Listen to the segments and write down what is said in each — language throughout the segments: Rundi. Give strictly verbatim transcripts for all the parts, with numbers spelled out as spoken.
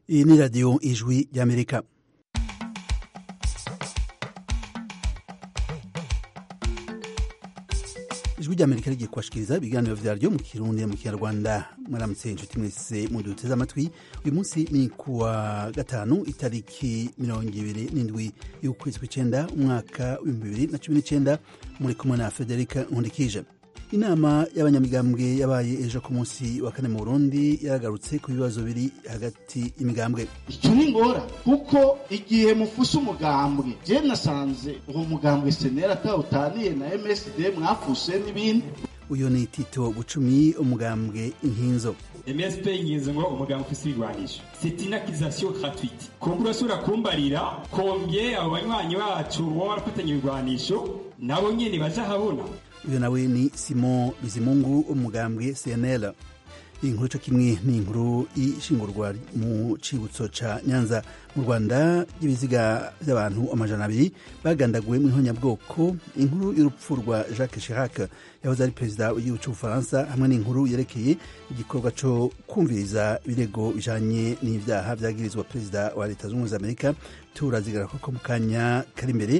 Iyi ni radiyo ijwi ry'Amerika. Ijwi ry'Amerika rigiye kubashikiriza ibiganiro vyaryo mu Kirundi mu Kinyarwanda. Mwaramutse inshuti mwese muduteze amatwi. Uyu munsi ni kuwa gatanu itariki mirongo ibiri n'indwi y'ukwezi kw'icenda umwaka w'ibihumbi bibiri na cumi n'icenda. Muri kumwe na Federica Nkundikije. Inama y'abanyamigambwe yabaye ejo ku munsi wa kane mu Burundi yaragarutse ku bibazo biri hagati y'imigambwe. Icyo ni ngora kuko igihe mufuse umugambwe je nasanze uwo mugambwe senera atawutaniye na M S D mwafuse n'ibindi. Uyo ni Tito Bucumi umugambwe Inkinzo. M S P Inkinzo ngo umugambwe ufise igwanisho. C'est une accusation gratuite. Konkurasura kumbarira kombye abo banywanyi bacu bo barafatanya igwanisho nabo nyene baje habona. Uyo nawe ni Simon Bizimungu umugambwe C N L. Inkuru cyo kimwe ni inkuru ishingurwa mu cibutso ca Nyanza mu Rwanda y'ibiziga by'abantu amajana abiri bagandaguwe mu nkonyabwoko. Inkuru y'urupfu rwa Jacques Chirac yahoze ari perezida w'igihugu cy'Ubufaransa hamwe n'inkuru yerekeye igikorwa cyo kumviriza ibirego bijanye n'ivyaha vyagirizwa perezida wa Leta Zunze Ubumwe za Amerika. Turazigara ko mu kanya kari imbere.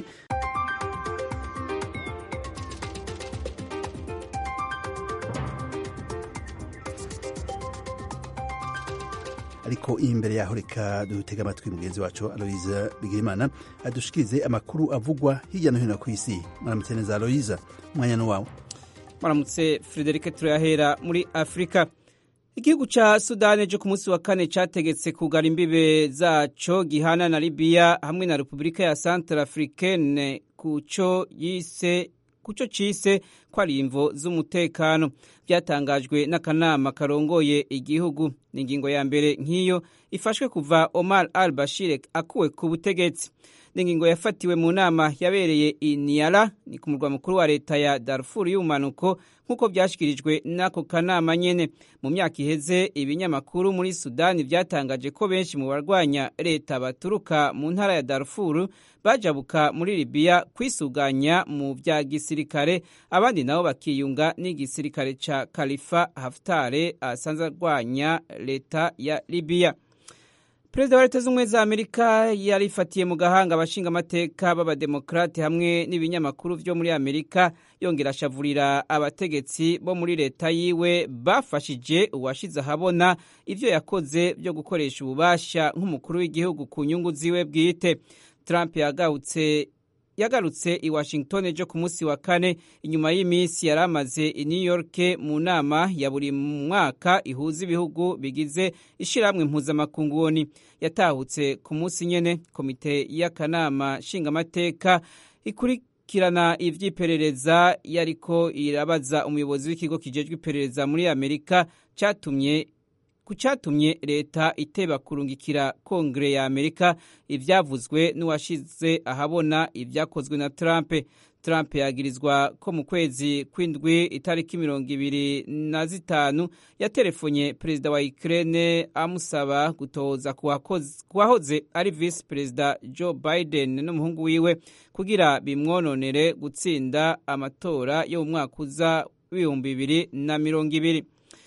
Ariko imbere yaho reka dutega amatwi mugenzi wacu Aloise Bigirimana adushikirize amakuru avugwa hirya no hino ku isi. Mwaramutse neza Aloise, umwanya ni wawe. Mwaramutse Frederic, turahera muri Afrika. Igihugu ca Sudani ejo ku munsi wa kane categetse kugara imbibe zaco gihana na Libya hamwe na Republika ya Centrafricaine kuco yise kuco cise kwari imvo z'umutekano. Byatangajwe n'akanama karongoye igihugu. N'ingingo ya mbere nk'iyo ifashwe kuva Omar al-Bashir akuwe ku butegetsi. N'ingingo yafatiwe mu nama yabereye i Niala, ni ku murwa mukuru wa leta ya Darfur y'umanuko, nk'uko byashikirijwe n'ako kanama nyene. Mu myaka iheze ibinyamakuru muri Sudani byatangaje ko benshi mu barwanya leta baturuka mu ntara ya Darfur bajabuka muri Libya kwisuganya mu vya gisirikare, abandi nabo bakiyunga n'igisirikare ca Khalifa Haftar asanzwe arwanya leta ya Libya. Perezida wa Leta Zunze Ubumwe za Amerika yarifatiye mu gahanga abashinga amateka b'abademokrate hamwe n'ibinyamakuru vyo muri Amerika, yongera ashavurira abategetsi bo muri leta yiwe bafashije uwashize ahabona ivyo yakoze byo gukoresha ububasha nk'umukuru w'igihugu ku nyungu ziwe bwite. Trump yagarutse yagarutse i Washington ejo ku munsi wa kane inyuma y'imisi yaramaze i New York mu nama ya buri mwaka ihuza ibihugu bigize ishiramwe mpuzamakungu ONU. Yatahutse ku munsi nyene komite y'akanama nshingamateka ikurikirana ivy'iperereza yariko irabaza umuyobozi w'ikigo kijejwe iperereza muri Amerika catumye kucatumye leta iteba kurungikira Kongre ya Amerika ivyavuzwe n'uwashize ahabona ivyakozwe na Trump. Trump yagirizwa ko mu kwezi kw'indwi itariki mirongo ibiri na zitanu yatelefonye perezida wa Ukraine amusaba gutoza kuwahoze ari vice perezida Joe Biden n'umuhungu wiwe kugira bimwononere gutsinda amatora yo mu mwaka uza w'ibihumbi bibiri na mirongo ibiri.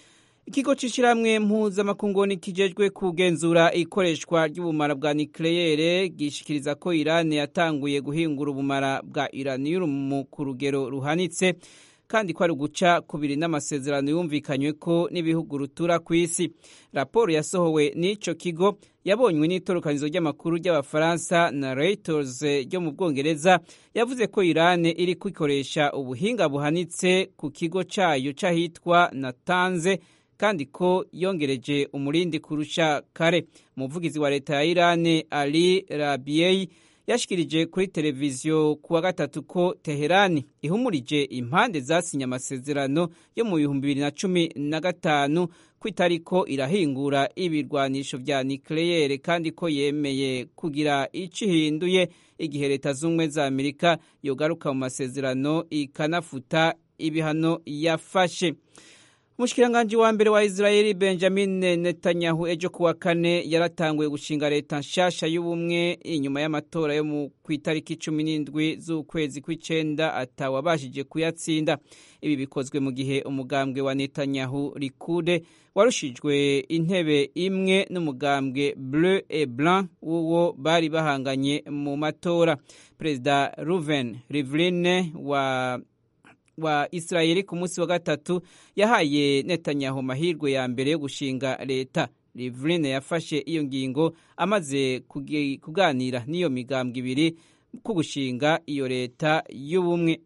Ikigo c'ishiramwe mpuzamakungu kijejwe kugenzura ikoreshwa ry'ubumara bwa nucleaire gishikiriza ko Iran yatanguye guhingura ubumara bwa uranium ku rugero ruhanitse, kandi ko ari guca kubiri n'amasezerano yumvikanywe ko n'ibihugu rutura ku isi. Raporo yasohowe n'ico kigo yabonywe n'itorokanizo ry'amakuru ry'abafaransa na Reuters ryo mu Bwongereza, yavuze ko Iran iri kwikoresha ubuhinga buhanitse ku kigo cayo cahitwa Natanz, kandi ko yongereje umurindi kurusha kare. Umuvugizi wa leta ya Iran Ali Rabiei yashikirije kuri televiziyo kuwa gatatu ko Teherani ihumurije impande zasinye amasezerano yo mu bihumbi bibiri na cumi na gatanu ko itariko irahingura ibirwanisho vya nucleaire, kandi ko yemeye kugira ico ihinduye igihe Leta Zunze Ubumwe za Amerika yogaruka mu masezerano ikanafuta ibihano yafashe. Umushikiranganji wa mbere wa Israeli Benjamin Netanyahu ejo kuwa kane yaratanguye gushinga leta nshasha y'ubumwe inyuma y'amatora yo mu kwitariki cumi n'indwi z'ukwezi kw'icenda atawabashije kuyatsinda. Ibi bikozwe mu gihe umugambwe wa Netanyahu Likude warushijwe intebe imwe n'umugambwe Bleu et Blanc uwo bari bahanganye mu matora. Perezida Reuven Rivlin wa wa Israeli ku munsi wa gatatu yahaye Netanyahu mahirwe ya mbere yo gushinga leta. Rivlin yafashe iyo ngingo amaze kuganira n'iyo migambwe ibiri ku gushinga iyo leta y'ubumwe.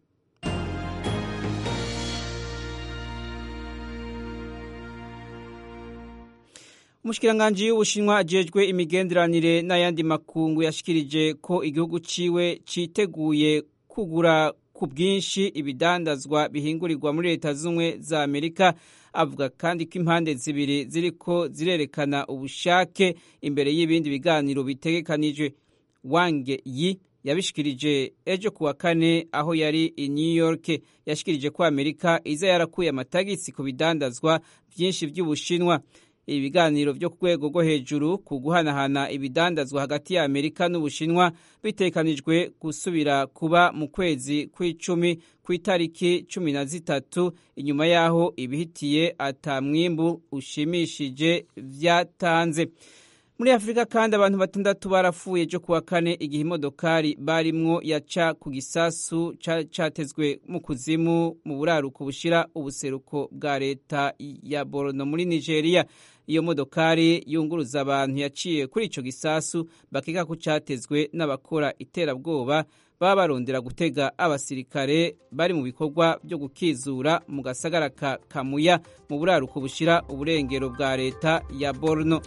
Umushikiranganji w'Ubushinwa ajejwe imigenderanire n'ayandi makungu yashikirije ko igihugu ciwe citeguye kugura ku bwinshi ibidandazwa bihingurirwa muri leta z'ubumwe za Amerika. Avuga kandi ko impande zibiri ziriko zirerekana ubushake imbere y'ibindi biganiro bitegekanijwe. Wang Yi yabishikirije ejo kuwa kane aho yari i New York. Yashikirije ko Amerika iza yarakuye amatagisi ku bidandazwa byinshi by'Ubushinwa. Ibi biganiro byo ku rwego rwo hejuru ku guhanahana ibidandazwa hagati ya Amerika n'Ubushinwa bitekanijwe gusubira kuba mu kwezi kw'icumi ku itariki cumi na zitatu inyuma yaho ibihitiye atamwimbu ushimishije vyatanze. Muri Afrika kandi abantu batandatu barapfuye ejo kuwa kane igihe imodokari barimwo yaca ku gisasu catezwe mu kuzimu mu buraruko bushira ubuseruko bwa leta ya Borno muri Nigeria. Iyo modokari yunguruza abantu yaciye kuri ico gisasu bakeka ko catezwe n'abakora iterabwoba baba barondera gutega abasirikare bari mu bikorwa byo gukizura mu gasagara ka Kamuya mu buraruko bushira uburengero bwa leta ya Borno.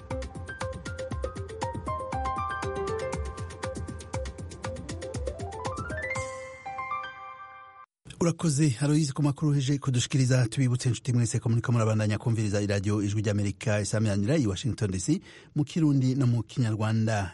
Urakoze Aloyizi ku makuru heje kudushikiriza. Tubibutse inshuti mwese ko muriko murabandanya kumviriza iradiyo Ijwi ry'Amerika isamiranyira i Washington D C mu Kirundi no mu Kinyarwanda.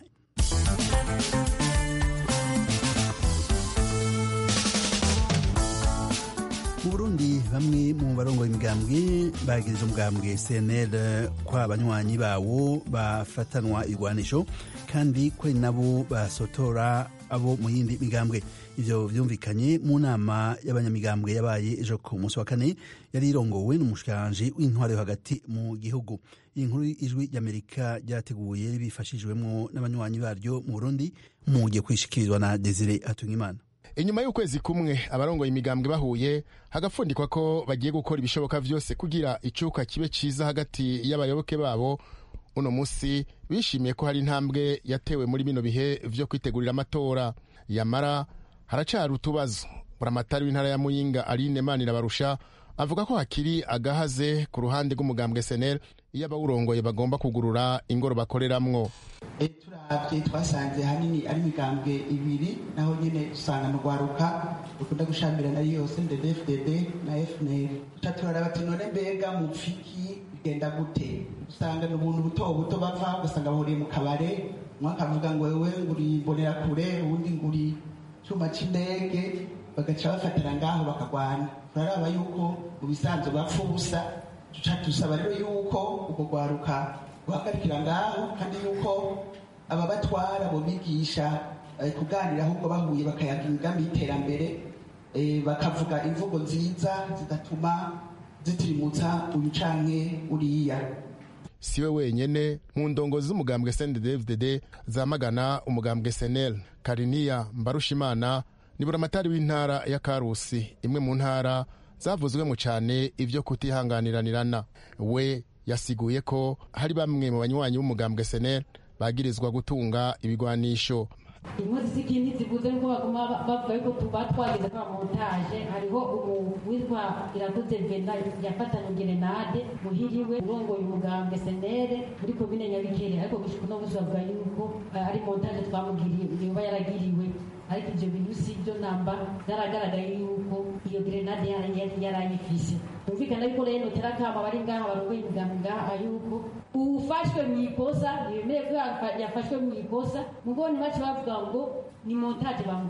Mu Burundi bamwe mu barongoye imigambwe bagirije umugambwe C N L kwa abanywanyi bawo bafatanwa igwanisho kandi ko nabo basotora abo mu yindi migambwe. Ivyo vyumvikanye mu nama y'abanyamigambwe yabaye ejo ku munsi wa kane yari irongowe n'umushikiranganje w'intwaro yo hagati mu gihugu. Iyi nkuru Ijwi ry'Amerika ryateguye bifashijwemo n'abanywanyi baryo mu Burundi mu gihe kwishikirizwa na Desire Atungimana. Inyuma y'ukwezi kumwe abarongoye imigambwe bahuye hagapfundikwa ko bagiye gukora ibishoboka vyose kugira icuka kibe ciza hagati y'abayoboke babo. Uno musi bishimiye ko hari intambwe yatewe muri bino bihe vyo kwitegurira amatora. Yamara haracari utubazo. Buramatari w'intara ya Muyinga Aline Manirabarusha avuga ko hakiri agahaze ku ruhande rw'umugambwe S N L iyo abawurongoye bagomba kugurura ingoro bakoreramwo. Turavye twasanze hanini ari imigambwe ibiri naho nyene usanga mu rwaruka ukunda gushamirana yose D D F D D na F N L. Tutaturara bati none mbega mu fiki bigenda gute? Usanga n'ubuntu buto buto bava ugasanga bahuriye mu kabare, umwe akavuga ngo wewe nguri bonera kure uwundi nguri cuma c'indege, bagaca bafatira ngaho bakagwana. Turaraba yuko mu bisanzwe bapfa ubusa, duca dusaba rero yuko ubwo rwaruka guhagarikira ngaho kandi yuko aba batwara bo bigisha eh, kuganira ahubwo bahuye bakayaga imigambi y'iterambere, eh, bakavuga imvugo nziza zidatuma zitirimutsa uyu canke uriya. Siwe wenyene mu ndongozi z'umugambwe S N D F D D zamagana umugambwe S N L. Kariniya Mbarushimana ni buramatari w'intara ya Karusi, imwe mu ntara zavuzwemo cyane ivyo kutihanganiranirana. We yasiguye ko hari bamwe mu banywanyi b'umugambwe S N L bagirizwa gutunga ibigwanisho. Impuzi z'ikindi zivuze ko baguma bavuga yuko tuba twageze kwa montage. Hariho uwitwa Irakoze Vena yafatanye gerenade muhiriwe urongoye umugambwe S N L muri komine Nyabikere, ariko gushika no bavuga yuko ari montage twamugiriye yoba yaragiriwe, ariko ivyo bintu sivyo namba zaragaragaye yuko iyo gerenade yarayifise. Umvikana yuko rero terakama bari ngaha barongoye umugambwe ngaha yuko ufashwe mw'ikosa yemeye ko yafashwe mw'ikosa mugo ni bacu bavuga ngo ni montage bamugiriye.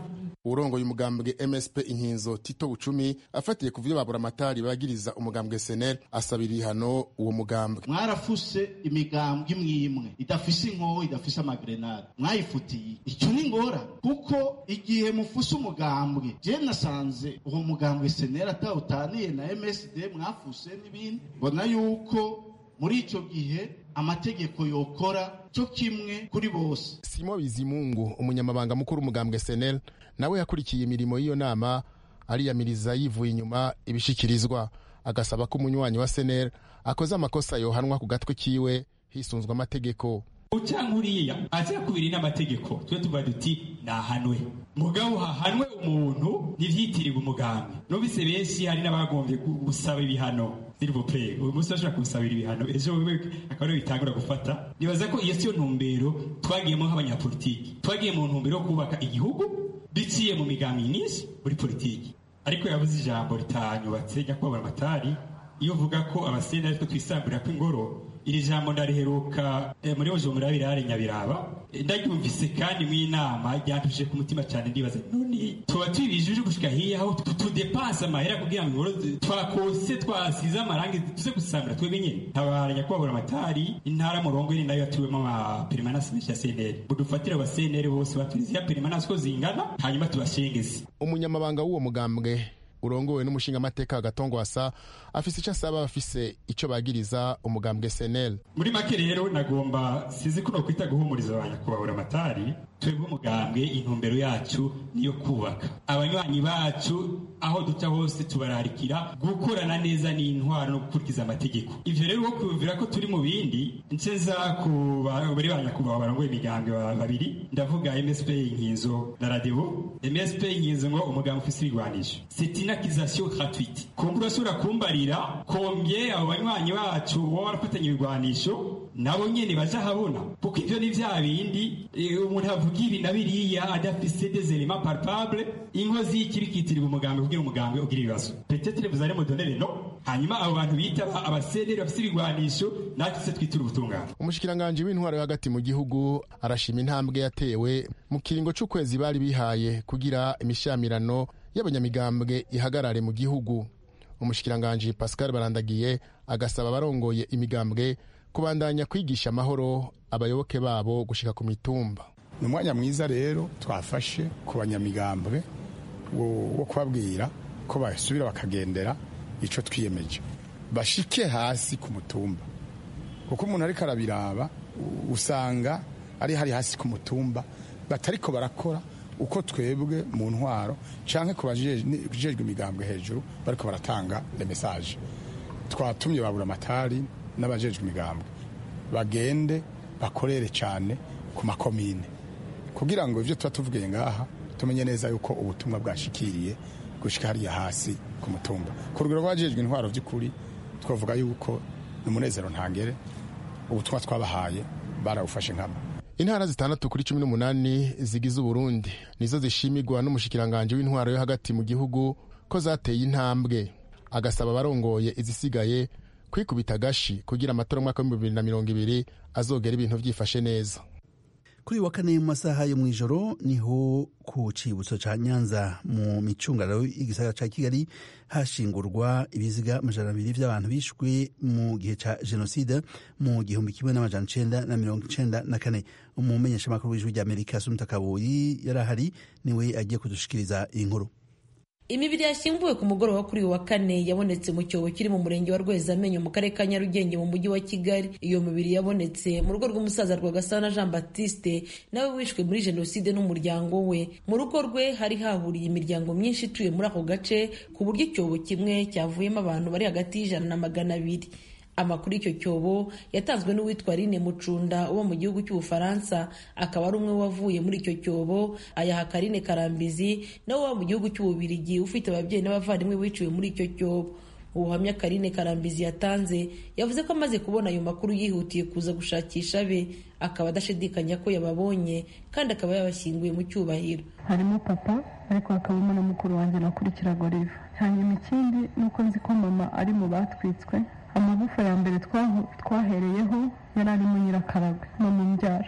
urongoye umugambwe M S P Inkinzo Tito Bucumi afatiye ku vyo babura amatari bagiriza umugambwe S N L asabira ihano uwo mugambwe. Mwarafuse imigambwe imwe idafise inkoho idafise amagrenade mwayifutiye icyo ni ngora kuko igihe mufuse umugambwe je nasanze uwo mugambwe S N L atawutaniye na M S D mwafuse n'ibindi bona yuko muri ico gihe amategeko yokora cyo kimwe kuri bose. Simo Bizimungu umunyamabanga mukuru umugambwe S N L nawe yakurikiye imirimo y'iyo nama ariyamiriza yivuye inyuma ibishikirizwa agasaba ko umunywanyi wa S N L akoze amakosa yohanwa ku gatwe kiwe hisunzwe amategeko. Ucankuriya aza kubiri n'amategeko twe tuba duti nahanwe mugabo hahanwe umuntu n'ivyitiriwe umugambi nobise benshi hari n'abagombye gusaba ibihano s'il vous plaît umunsi ashaka gusabira ibihano ejo wewe akaba bitangura gufata nibaza ko iyo siyo ntumbero twagiyemo nk'abanyapolitiki twagiye mu ntumbero yo kubaka igihugu biciye mu migambi myinshi muri politiki ariko yavuze ijambo ritanyubatse nyakubahwa amatari iyo uvuga ko abasenda ariko twisambura ko ingoro iri jambo ndariheruka eh, muri Bujumbura birare Nyabiraba ndagyumvise kandi mu inama ryantuje ku mutima cyane ndibaza none tuba twibijuje gushika hiya aho tudepansa amahera kugira ngo twakose twasiza amarangi tuze gusambura twebwe nyene ntabaranya kwabura amatari intara murongo iri nayo yatuwemo ama permanence ya S N L budufatira aba S N L bose baturize ya permanence ko zingana hanyuma tubashengeze. Umunyamabanga w'uwo mugambwe urongowe n'umushinga amateka Gatongo Asa afise icyo asaba afise icyo bagiriza umugambwe S N L. Muri make rero nagomba sizi kuno kwita guhumuriza abanya kubabura amatari twebwe umugambwe intumbero yacu niyo kubaka abanywanyi bacu aho duca hose tubararikira gukorana neza n'intwaro no gukurikiza amategeko. Ivyo rero wo kwumvira ko turi mu bindi ncenza ku bari banya kuba barongoye imigambwe babiri ndavuga M S P Inkinzo na Radio M S P Inkinzo ngo umugambwe ufise igwanisho c'est une accusation gratuite kumbura sura kumbarira kombye abo banywanyi bacu bo barafatanya ibigwanisho nabo nyene baje habona kuko ivyo ni vya bindi umuntu avuga ibi nabiriya adafise des éléments palpables inkozi y'ikirikitiriwe umugambi kugira umugambi ugira ibibazo peut-être vous allez me donner les noms hanyuma abo bantu bita abasederi bafise ibigwanisho natwe se twitura ubutungane. Umushikiranganje w'intwaro hagati mu gihugu arashima intambwe yatewe mu kiringo c'ukwezi bari bihaye kugira imishamirano y'abanyamigambwe ihagarare mu gihugu. Umushikiranganje Pascal Barandagiye agasaba barongoye imigambwe kubandanya kwigisha amahoro abayoboke babo gushika ku mitumba. Ni umwanya mwiza rero twafashe ku banyamigambwe wo kubabwira ko basubira bakagendera ico twiyemeje bashike hasi ku mutumba kuko umuntu ariko arabiraba usanga ari hari hasi ku mutumba batariko barakora uko twebwe mu ntwaro canke ku bajejwe imigambwe hejuru bariko baratanga le message. Twatumye babura amatari n'abajejwe imigambwe bagende bakorere cyane ku makomine kugira ngo ivyo tuba tuvugiye ngaha tumenye neza yuko ubutumwa bwashikiriye gushika hariya hasi ku mutumba. Ku rugero rw'abajejwe intwaro vy'ukuri twavuga yuko n'umunezero ntangere ubutumwa twabahaye barawufashe nkama. Intara zitandatu kuri cumi n'umunani zigize Uburundi nizo zishimirwa n'umushikiranganje w'intwaro yo hagati mu gihugu ko zateye intambwe agasaba barongoye izisigaye kwikubita gashi kugira amatora mwaka wa bibiri na mirongo ibiri azogera ibintu vyifashe neza. Kuri wa kane mu masaha yo mwijoro niho ku cibutso ca Nyanza mu micungararo y'igisagara ca Kigali hashingurwa ibiziga amajana abiri vy'abantu bishwe mu gihe ca genocide mu gihumbi kimwe n'amajana icenda na mirongo icenda na kane. Umumenyeshamakuru w'ijwi ry'Amerika Sumta Kaboyi yarahari niwe agiye kudushikiriza iyi nkuru. Imibiri yashyinguwe ku mugoroba kuri uyu wa kane yabonetse mu cyobo kiri mu murenge wa Rwezamenyo mu karere ka Nyarugenge mu mujyi wa Kigali. Iyo mibiri yabonetse mu rugo rw'umusaza Rwagasana Jean Baptiste nawe wishwe muri jenoside n'umuryango we. Mu rugo rwe hari hahuriye imiryango myinshi ituye muri ako gace ku buryo icyobo kimwe cyavuyemo abantu bari hagati y'ijana na magana abiri. Amakuru y'icyo cyobo yatanzwe n'uwitwa Rine Mucunda uwo mu gihugu cy'Ubufaransa akaba ari umwe wavuye muri icyo cyobo, ayaha Karine Karambizi nawe wo mu gihugu cy'Ububirigi ufite ababyeyi n'abavandimwe biciwe muri icyo cyobo. Ubuhamya Karine Karambizi yatanze yavuze ko amaze kubona ayo makuru yihutiye kuza gushakisha be, akaba adashidikanya ko yababonye kandi akaba yabashyinguye mu cyubahiro. Harimo papa ariko hakabamo na mukuru wanjye nakurikiraga Olive. Hanyuma ikindi nuko nzi ko mama ari mu batwitswe. Amagufa ya mbere twahereyeho yari arimo Nyirakaragwe mama umbyara kuko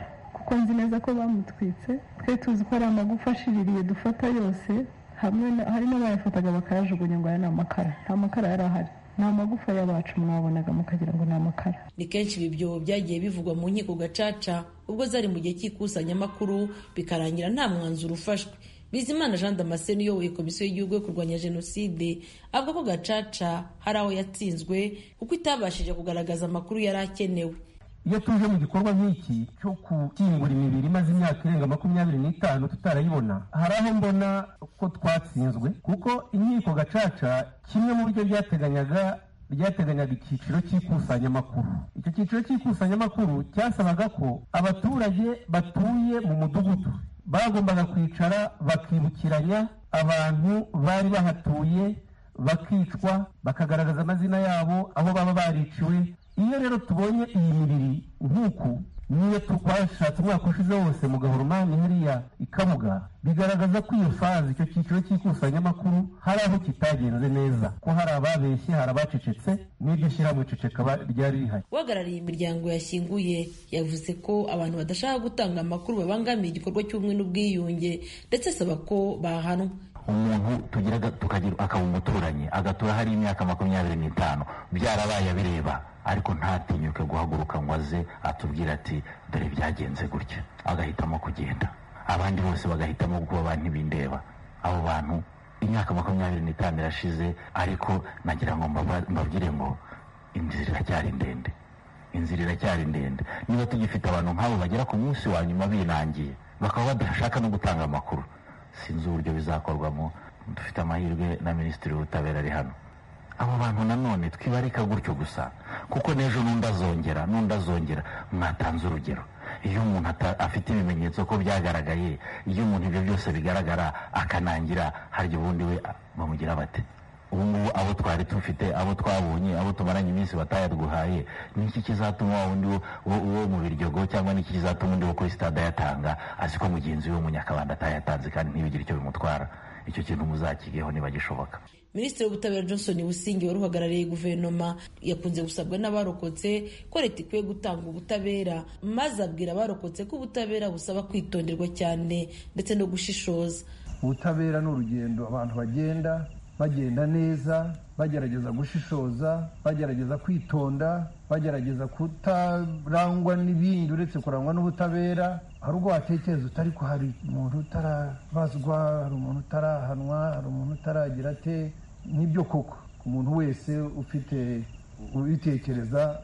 kuko nzi neza ko bamutwitse. Twe tuzi ko ari amagufa ashiririye dufata yose, hamwe hari n'abayafataga bakayajugunya ngo aya ni amakara. Nta makara yari ahari, ni amagufa y'abacu mwabonaga mukagira ngo ni amakara. Ni kenshi ibi byobo byagiye bivugwa mu nkiko gacaca ubwo zari mu gihe cy'ikusanyamakuru bikarangira nta mwanzuro ufashwe. Bizimana Jean Damascene uyoboye komisiyo y'igihugu yo kurwanya jenoside avuga ko gacaca hari aho yatsinzwe kuko itabashije kugaragaza amakuru yari akenewe. Iyo tuje mu gikorwa nk'iki cyo gukingura imibiri imaze imyaka irenga makumyabiri n'itanu tutarayibona, hari aho mbona ko twatsinzwe kuko inkiko gacaca kimwe mu buryo byateganyaga ryateganyaga icyiciro cy'ikusanyamakuru. Icyo cyiciro cy'ikusanyamakuru cyasabaga ko abaturage batuye mu mudugudu bagombaga kwicara bakibukiranya abantu bari bahatuye, bakicwa, bakagaragaza amazina yabo, aho baba bariciwe. Iyo rero tubonye iyi mibiri nk'uku, niyo twashatse umwaka ushize wose mu Gahoromani hariya i Kabuga, bigaragaza ko iyo fazi, icyo cyiciro cy'ikusanyamakuru hari aho kitagenze neza, ko hari ababeshye, hari abacecetse, n'iryo shyirahamwe ceceka ryari rihari. Uhagarariye imiryango yashyinguye yavuze ko abantu badashaka gutanga amakuru babangamiye igikorwa cy'ubumwe n'ubwiyunge, ndetse asaba ko bahanwa. Umuntu tugiraga tukagira akaba umuturanyi agatura hari imyaka makumyabiri n'itanu byarabaye bireba, ariko ntatinyuke guhaguruka ngo aze atubwira ati dore byagenze gutya, agahitamo kugenda, abandi bose bagahitamo kuba abantu bindeba. Abo bantu imyaka makumyabiri n'itanu irashize, ariko nagira ngo mbabwire ngo inzira iracyari ndende, inzira iracyari ndende. Niba tugifite abantu nk'abo bagera ku munsi wa nyuma binangiye bakaba badashaka no gutanga amakuru, sinzi uburyo bizakorwamo. Dufite amahirwe na Minisitiri w'Ubutabera ari hano. Abo bantu nanone twibarika gutyo gusa, kuko n'ejo n'undi azongera n'undi azongera. Mwatanze urugero, iyo umuntu afite ibimenyetso ko byagaragaye, iyo umuntu ibyo byose bigaragara akanangira, harya ubundi we bamugira bate? Ubu ngubu abo twari tufite, abo twabonye, abo tumaranye iminsi batayaduhaye, niki kizatuma wundi wo mu Biryogo cyangwa niki kizatuma undi wo kuri stade yatanga azi ko mugenzi we mu Nyakabanda atayatanze kandi ntibigire icyo bimutwara? Icyo kintu muzakigeho niba gishoboka. Minisitiri w'Ubutabera Johnson Busingi wari uhagarariye guverinoma yakunze gusabwa n'abarokotse ko leta ikwiye gutanga ubutabera, maze abwira abarokotse ko ubutabera busaba kwitonderwa cyane ndetse no gushishoza. Ubutabera ni urugendo abantu bagenda bagenda neza, bagerageza gushishoza, bagerageza kwitonda, bagerageza kutarangwa n'ibindi uretse kurangwa n'ubutabera. Hari ubwo watekereza utari ko hari umuntu utarabazwa, hari umuntu utarahanwa, hari umuntu utaragira ate. Nibyo koko umuntu wese ufite ubitekereza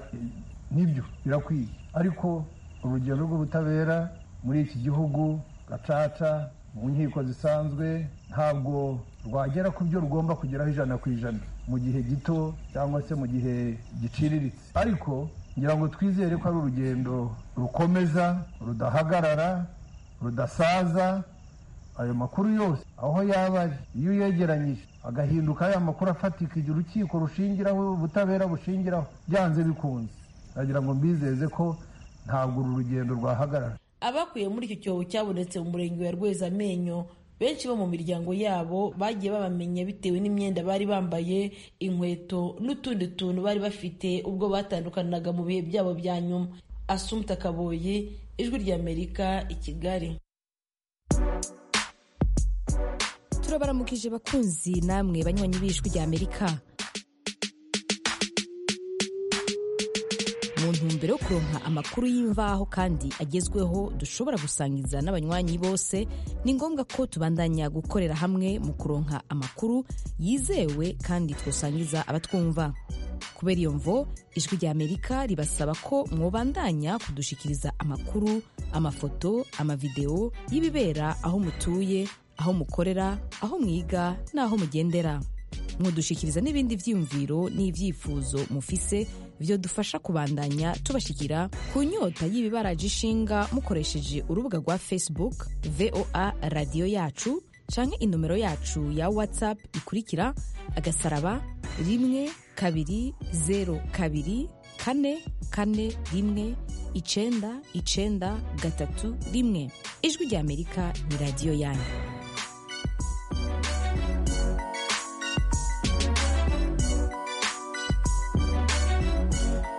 nibyo birakwiye, ariko urugendo rw'ubutabera muri iki gihugu gacaca mu nkiko zisanzwe ntabwo rwagera ku byo rugomba kugeraho ijana ku ijana mu gihe gito cyangwa se mu gihe giciriritse. Ariko ngira ngo twizere ko ari urugendo rukomeza, rudahagarara, rudasaza. Ayo makuru yose aho yaba ari, iyo uyegeranyije agahinduka aya makuru afatika igihe urukiko rushingiraho, ubutabera bushingiraho, byanze bikunze, nagira ngo mbizeze ko ntabwo uru rugendo rwahagarara. Abakuye muri icyo cyobo cyabonetse mu murenge wa Rwezamenyo, benshi bo mu miryango yabo bagiye babamenya bitewe n'imyenda bari bambaye, inkweto n'utundi tuntu bari bafite ubwo batandukanaga mu bihe byabo bya nyuma. Assumpta Kaboyi, Ijwi ry'Amerika, i Kigali. Turabaramukije bakunzi namwe banywanyi b'Ijwi ry'Amerika. Mu ntumbero yo kuronka amakuru y'imvaho kandi agezweho dushobora gusangiza n'abanywanyi bose, ni ngombwa ko tubandanya gukorera hamwe mu kuronka amakuru yizewe kandi twosangiza abatwumva. Kubera iyo mvo, Ijwi ry'Amerika ribasaba ko mwobandanya kudushikiriza amakuru, amafoto, amavideo y'ibibera aho mutuye, aho mukorera, aho mwiga n'aho mugendera. Mudushikiriza n'ibindi vyiyumviro n'ivyifuzo mufise vyo dufasha kubandanya tubashikira ku nyota y'ibibaraje ishinga mukoresheje urubuga rwa Facebook V O A Radio Yacu canke inomero yacu ya WhatsApp ikurikira agasaraba rimwe kabiri zero kabiri kane kane rimwe icenda icenda gatatu rimwe. Ijwi ry'Amerika ni radio yanyu. Biriko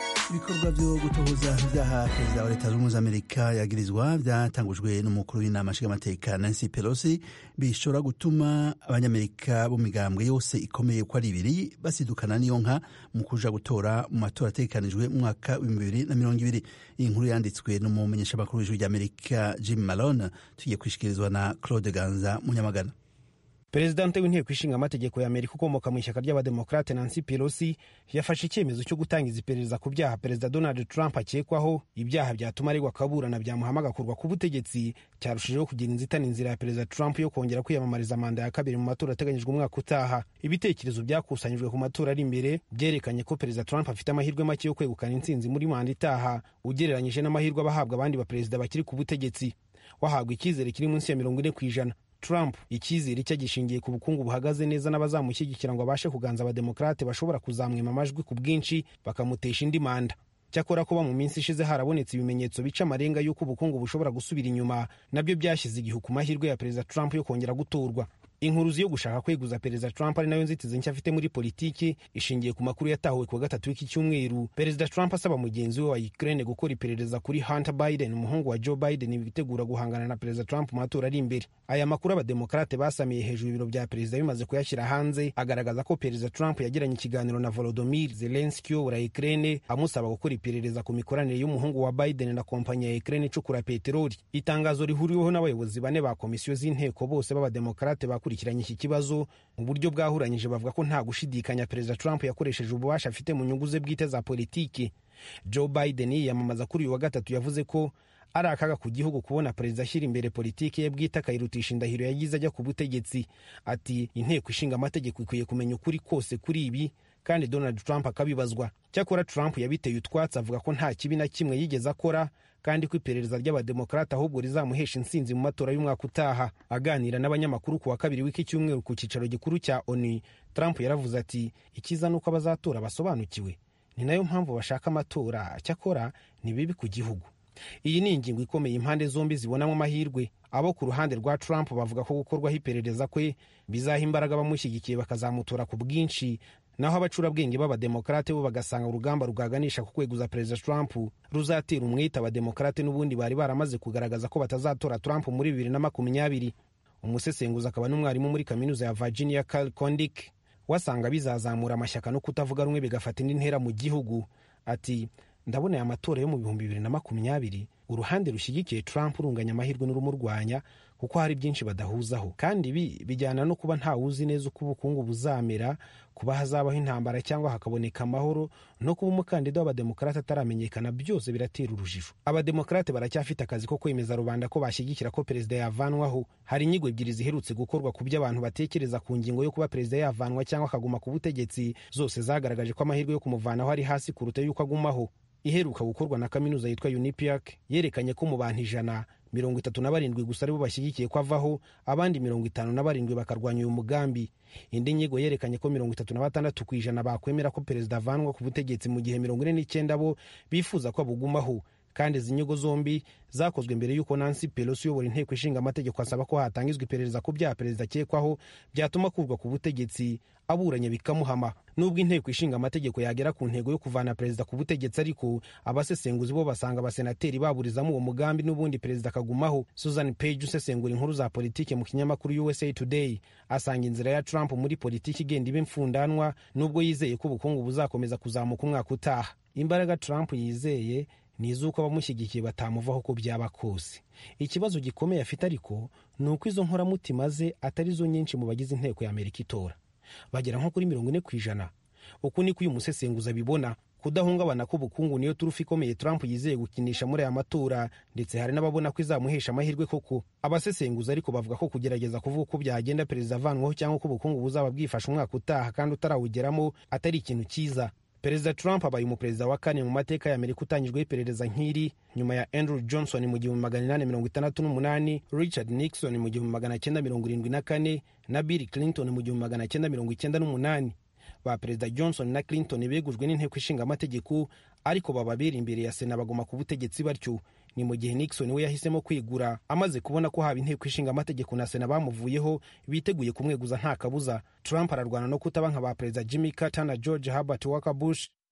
ibikorwa byo gutohoza ibyaha perezida wa leta zunze ubumwe za amerika yagirizwa byatangujwe n'umukuru w'inama nshingamateka Nancy Pelosi bishobora gutuma abanyamerika bo migambwe yose ikomeye uko ari ibiri basidukana n'iyo nka mu kuja gutora mu matora ategekanijwe mu mwaka w'ibihumbi bibiri na mirongo ibiri. iyi nkuru yanditswe n'umumenyeshamakuru w'ijwi ry'amerika Jim Malone, tugiye kwishikirizwa na Claude Ganza Munyamagana. Perezidante w'inteko ishinga amategeko ya Amerika ukomoka mu ishyaka ry'abademokrate Nancy Pelosi yafashe icyemezo cyo gutangiza iperereza ku byaha perezida Donald Trump akekwaho. ibyaha byatuma aregwa akaburana byamuhama agakurwa ku butegetsi cyarushijeho kugira inzitane inzira ya perezida Trump yo kongera kwiyamamariza manda ya kabiri mu matora ateganyijwe umwaka utaha. ibitekerezo byakusanyijwe ku matora ari imbere byerekanye ko perezida Trump afite amahirwe make yo kwegukana intsinzi muri manda itaha ugereranyije n'amahirwe abahabwa abandi baperezida bakiri ku butegetsi. wahabwa icyizere kiri munsi ya mirongo ine ku ijana. Trump icyizere cye gishingiye ku bukungu buhagaze neza n'abazamushyigikira ngo abashe kuganza abademokrate bashobora kuzamwima amajwi ku bwinshi bakamutesha indi manda. cyakora kuba mu minsi ishize harabonetse ibimenyetso bica amarenga y'uko ubukungu bushobora gusubira inyuma nabyo byashyize igihu ku mahirwe ya perezida Trump yo kongera gutorwa. inkuruzi yo gushaka kweguza perezida Trump ari nayo nzitizi nshya afite muri politiki ishingiye ku makuru yatahuwe ku wa gatatu w'iki cyumweru. perezida Trump asaba mugenzi we wa Ukraine gukora iperereza kuri Hunter Biden, umuhungu wa Joe Biden, bitegura guhangana na perezida Trump mu matora ari imbere. aya makuru abademokrate basamiye hejuru ibiro bya perezida bimaze kuyashyira hanze agaragaza ko perezida Trump yagiranye ikiganiro na Volodymyr Zelensky wa Ukraine amusaba gukora iperereza ku mikoranire y'umuhungu wa Biden na kompanyi ya Ukraine icukura peteroli. itangazo rihuriweho n'abayobozi bane ba komisiyo z'inteko bose b'abademokrate bakurikiranye iki kibazo mu buryo bwahuranyije bavuga ko nta gushidikanya perezida Trump yakoresheje ububasha afite mu nyungu ze bwite za politiki. Joe Biden yiyamamaza kuri uyu wa gatatu yavuze ko ari akaga ku gihugu kubona perezida ashyira imbere politiki ye bwite akayirutisha indahiro yagize ajya ku butegetsi. ati inteko ishinga amategeko ikwiye kumenya ukuri kose kuri ibi kandi Donald Trump akabibazwa. cyakora Trump yabiteye utwatsi avuga ko nta kibi na kimwe yigeze akora kandi ko iperereza ry'abademokrate ahubwo rizamuhesha intsinzi mu matora y'umwaka utaha. aganira n'abanyamakuru ku wa kabiri w'iki cyumweru ku cyicaro gikuru cya O N U, Trump yaravuze ati icyiza ni uko abazatora basobanukiwe, ni nayo mpamvu bashaka amatora, cyakora ni bibi ku gihugu. iyi ni ingingo ikomeye impande zombi zibonamo amahirwe. abo ku ruhande rwa Trump bavuga ko gukorwaho iperereza kwe bizaha imbaraga abamushyigikiye bakazamutora ku bwinshi, naho abacurabwenge b'abademokrate bo bagasanga urugamba rugaganisha ku kweguza perezida Trump ruzatera umwete abademokrate n'ubundi bari baramaze kugaragaza ko batazatora Trump muri bibiri na makumyabiri. umusesenguzi akaba n'umwarimu muri kaminuza ya Virginia Carl Kondik wasanga bizazamura amashyaka no kutavuga rumwe bigafata indi ntera mu gihugu. ati ndabona aya matora yo mu bihumbi bibiri na makumyabiri uruhande rushyigikiye Trump runganya amahirwe n'urumurwanya kuko hari byinshi badahuzaho, kandi ibi bijyana no kuba ntawuzi neza uko ubukungu buzamera, kuba hazabaho intambara cyangwa hakaboneka amahoro, no kuba umukandida w'abademokrate ataramenyekana. byose biratera urujijo. abademokrate baracyafite akazi ko kwemeza rubanda ko bashyigikira ko perezida yavanwaho. hari inyigo ebyiri ziherutse gukorwa ku byo abantu batekereza ku ngingo yo kuba perezida yavanwa cyangwa akaguma ku butegetsi, zose zagaragaje ko amahirwe yo kumuvanaho ari hasi kuruta yuko agumaho. iheruka gukorwa na kaminuza yitwa Unipiac yerekanye ko mu bantu ijana mirongo itatu na barindwi gusa aribo bashyigikiye ko avaho, abandi mirongo itanu na barindwi bakarwanya uyu mugambi. indi nyigo yerekanye ko mirongo itatu na batandatu ku ijana bakwemera ko perezida avanwa ku butegetsi mu gihe mirongo ine n'icyenda bo bifuza ko abugumaho. kandi izi nyigo zombi zakozwe mbere y'uko Nancy Pelosi uyobora inteko ishinga amategeko asaba ko hatangizwa iperereza ku byaha perezida akekwaho byatuma akurwa ku butegetsi, aburanye bikamuhama. nubwo inteko ishinga amategeko yagera ku ntego yo kuvana perezida ku butegetsi, ariko abasesenguzi bo basanga abasenateri baburizamo uwo mugambi n'ubundi perezida akagumaho. Susan Page usesengura inkuru za politiki mu kinyamakuru U S A Today asanga inzira ya Trump muri politiki igenda iba imfundanwa, nubwo yizeye ko ubukungu buzakomeza kuzamuka umwaka utaha. imbaraga Trump yizeye ni iz'uko abamushyigikiye batamuvaho uko byaba kose. ikibazo gikomeye afite ariko ni uko izo nkoramutima ze atari zo nyinshi mu bagize inteko ya Amerika itora, bagera nko kuri mirongo ine ku ijana. uku niko uyu musesenguzi abibona. kudahungabana k'ubukungu niyo turufu ikomeye Trump yizeye gukinisha muri aya matora, ndetse hari n'ababona ko izamuhesha amahirwe koko. abasesenguzi ariko bavuga ko kugerageza kuvuga uko byagenda perezida avanwaho cyangwa ko ubukungu buzaba bwifashe umwaka utaha kandi utarawugeramo atari ikintu cyiza. Perezida Trump abaye umuperezida wa kane mu mateka ya Amerika utangijweho iperereza nk'iri, nyuma ya Andrew Johnson mu gihumbi magana inani mirongo itandatu n'umunani, Richard Nixon mu gihumbi magana cyenda mirongo irindwi na kane na Bill Clinton mu gihumbi magana cyenda mirongo icyenda n'umunani. ba perezida Johnson na Clinton begujwe n'inteko ishinga amategeko, ariko bababera imbere ya Sena bagoma ku butegetsi batyo. ni mu gihe Nixon we yahisemo kwigura amaze kubona ko haba inteko ishinga amategeko na Sena bamuvuyeho biteguye kumweguza nta kabuza. Trump ararwana no kutaba nka ba perezida Jimmy Carter na George Herbert Walker Bush,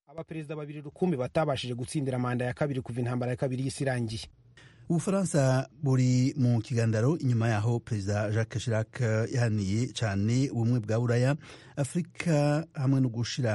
abaperezida babiri rukumbi batabashije gutsindira manda ya kabiri kuva intambara ya kabiri y'isi irangiye. Ubufaransa buri mu kigandaro inyuma yaho perezida Jacques Chirac yahaniye cyane ubumwe bwa Buraya, Afurika hamwe no gushira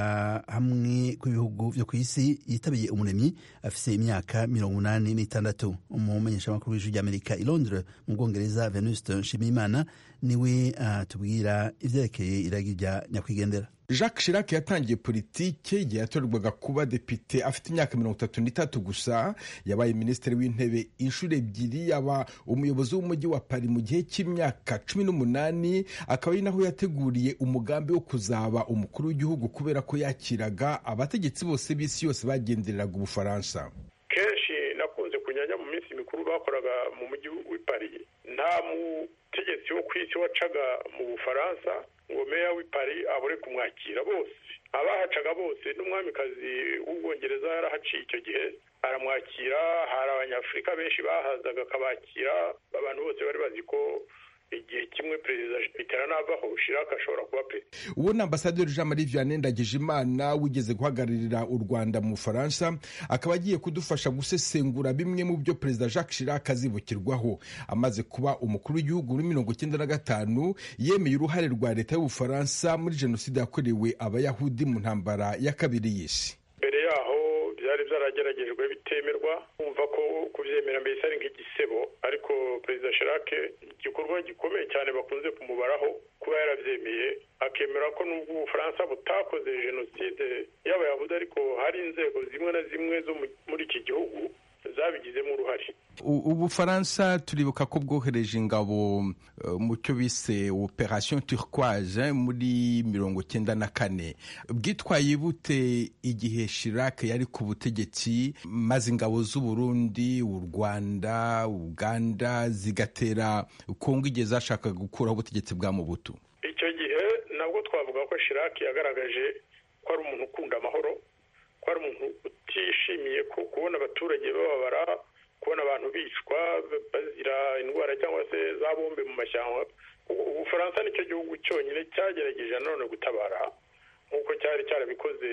hamwe kw'ibihugu vyo kw'isi yitabiye umuremyi afise imyaka mirongo umunani n'itandatu. Umumenyeshamakuru w'ijwi ry'Amerika i Londres mu Bwongereza Venuste Nshimiyimana niwe atubwira uh, ivyerekeye iragi rya nyakwigendera. Jacques Chirac yatangiye politike igihe yatorerwaga kuba depite afite imyaka mirongo itatu n'itatu gusa. Yabaye minisitiri w'intebe inshuro ebyiri, yaba umuyobozi w'umujyi wa Paris mu gihe cy'imyaka cumi n'umunani, akaba ari naho yateguriye umugambi wo kuzaba umukuru w'igihugu kubera ko yakiraga abategetsi bose b'isi yose bagendereraga Ubufaransa. Kenshi nakunze kunyanya mu minsi mikuru bakoraga mu mujyi wa Paris, nta mutegetsi wo kw'isi wacaga mu Bufaransa ngo meya w'i Paris abure kumwakira. Bose abahacaga bose, n'umwamikazi w'Ubwongereza yarahaciye icyo gihe aramwakira. Hari abanyafurika benshi bahazaga akabakira. Abantu bose bari bazi ko igihe kimwe perezida Mitterrand avaho Chirac ashobora kuba perezida. Uwo ni ambasaderi Jean Marie Vianney Ndagijimana wigeze guhagararira u Rwanda mu Bufaransa, akaba agiye kudufasha gusesengura bimwe mu byo perezida Jacques Chirac azibukirwaho. Amaze kuba umukuru w'igihugu muri mirongo icyenda na gatanu, yemeye uruhare rwa leta y'Ubufaransa muri jenoside yakorewe abayahudi mu ntambara ya kabiri y'isi. Mbere yaho byari byarageragejwe bitemerwa, kumva ko kubyemera mbese ari nk'igisebo, ariko perezida Chirac igikorwa gikomeye cyane bakunze kumubaraho kuba yarabyemeye, akemera ko nubwo Ubufaransa butakoze jenoside y'abayahudi ariko hari inzego zimwe na zimwe zo muri iki gihugu zabigizemo uruhare. Ubufaransa turibuka ko bwohereje ingabo mu cyo bise Operation Turquoise muri mirongo cyenda na kane. Bwitwaye bute igihe Chirac yari ku butegetsi maze ingabo z'u Burundi, u Rwanda, Uganda zigatera Kongo igihe zashakaga gukuraho ubutegetsi bwa Mobutu? Icyo gihe nabwo twavuga ko Chirac yagaragaje ko ari umuntu ukunda amahoro, ko ari umuntu utishimiye kubona abaturage bababara, kubona abantu bicwa bazira indwara cyangwa se za bombe mu mashyamba. Ubufaransa nicyo gihugu cyonyine cyagerageje nanone gutabara nk'uko cyari cyarabikoze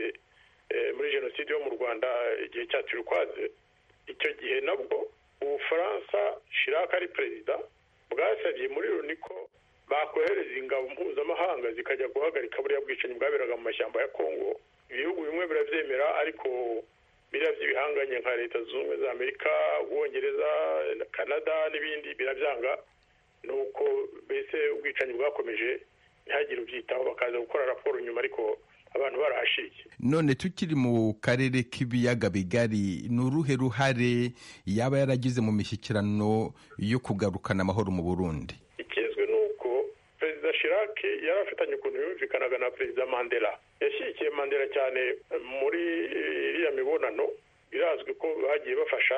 muri jenoside yo mu Rwanda igihe cya Turquoise. Icyo gihe nabwo Ubufaransa Chirac ari perezida bwasabye muri Loni ko bakohereza ingabo mpuzamahanga zikajya guhagarika buriya bwicanyi bwaberaga mu mashyamba ya Kongo. Ibihugu bimwe birabyemera, ariko biriya by'ibihanganye nka Leta Zunze Ubumwe za Amerika, Ubwongereza, Canada n'ibindi birabyanga. Nuko mbese ubwicanyi bwakomeje, ntihagire ubyitaho, bakaza gukora raporo nyuma ariko abantu barahashiriye. None tukiri mu karere k'ibiyaga bigari, ni uruhe ruhare yaba yaragize mu mishyikirano yo kugarukana amahoro mu Burundi? Ikizwi ni uko perezida Chirac yari afitanye ukuntu yumvikanaga na perezida Mandela. Yashyigikiye Mandela cyane muri iriya mibonano. Birazwi ko bagiye bafasha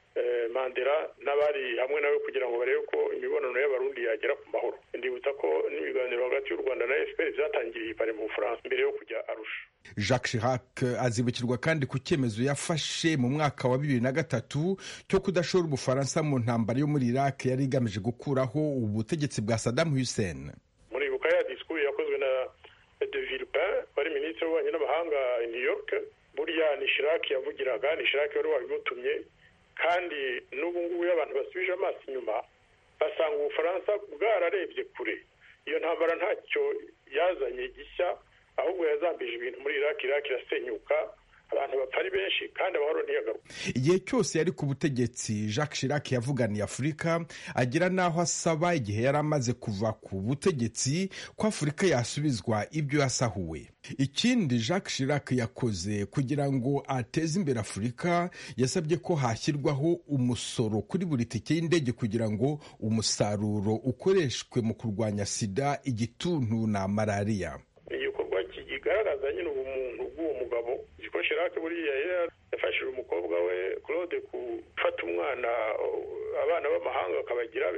Mandela n'abari hamwe nawe kugira ngo barebe ko imibonano y'abarundi yagera ku mahoro. Ndibutsa ko n'ibiganiro hagati y'u Rwanda na F P R byatangiriye i Paris mu Bufaransa mbere yo kujya Arusha. Jacques Chirac azibukirwa kandi ku cyemezo yafashe mu mwaka wa bibiri na gatatu cyo kudashora Ubufaransa mu ntambara yo muri Iraq yari igamije gukuraho ubutegetsi bwa Saddam Hussein. Muribuka ya discours yakozwe na de Villepin wari minisitiri w'ububanyi n'amahanga i New York. Buriya ni Chirac yavugiraga, ni Chirac wari wabimutumye, kandi n'ubu ngubu abantu basubije amaso inyuma basanga Ubufaransa bwararebye kure. Iyo ntambara ntacyo yazanye gishya, ahubwo yazambije ibintu muri Iraq. Iraq irasenyuka, abantu bapfa ari benshi kandi amahoro ntiyagaruka. Igihe cyose yari ku butegetsi, Jacques Chirac yavuganiye Afurika, agira n'aho asaba igihe yari amaze kuva ku butegetsi ko Afurika yasubizwa ibyo yasahuwe. Ikindi Jacques Chirac yakoze kugira ngo ateze imbere Afurika, yasabye ko hashyirwaho umusoro kuri buri tike y'indege kugira ngo umusaruro ukoreshwe mu kurwanya sida, igituntu na malariya. Igikorwa kigaragaza nyine ubumuntu bw'uwo mugabo. Ko Chirac buriya yafashije umukobwa we Claude gufata umwana, abana b'amahanga akabagira be,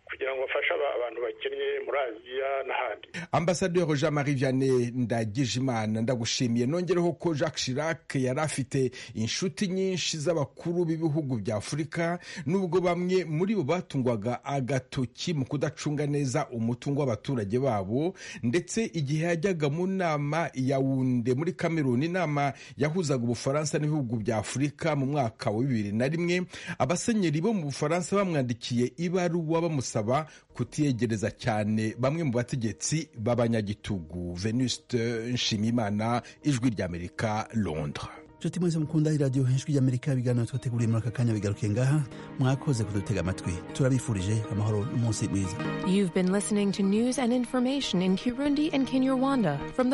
kugira ngo bafashe abantu bakennye muri aziya n'ahandi. Ambasaderi Jean Marie Vianney Ndagijimana, ndagushimiye. Nongereho ko Jacques Chirac yari afite inshuti nyinshi z'abakuru b'ibihugu bya Afurika, nubwo bamwe muri bo batungwaga agatoki mu kudacunga neza umutungo w'abaturage babo, ndetse igihe yajyaga mu nama ya Yaounde muri Cameroon, inama yahuzaga Ubufaransa n'ibihugu bya Afurika mu mwaka wa bibiri na rimwe, abasenyeri bo mu Bufaransa bamwandikiye ibaruwa bamusaba kutiyegereza cyane bamwe mu bategetsi b'abanyagitugu. Venuste Nshimiyimana, Ijwi ry'Amerika, Londres. Nshuti mwese mukunda iradiyo Ijwi ry'Amerika, ibiganiro twateguriye muri aka kanya bigarukiye ngaha. Mwakoze kudutega amatwi, turabifurije amahoro n'umunsi mwiza. You've been listening to news and information in Kirundi and Kinyarwanda from the